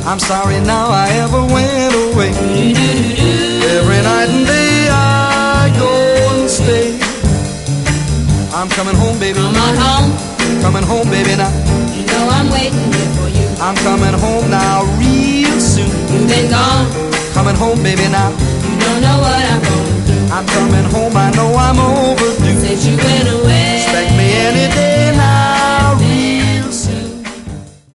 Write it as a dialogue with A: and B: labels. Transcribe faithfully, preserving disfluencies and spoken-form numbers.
A: I'm sorry now I ever went away. Every night and day I go and stay. I'm coming home, baby.
B: Come on home.
A: Coming home, baby, now.
B: You know I'm waiting here for you.
A: I'm coming home now real soon.
B: You've been gone.
A: Coming home, baby, now.
B: You don't know what I'm going through.
A: I'm coming home, I know I'm overdue.
B: Since you went away.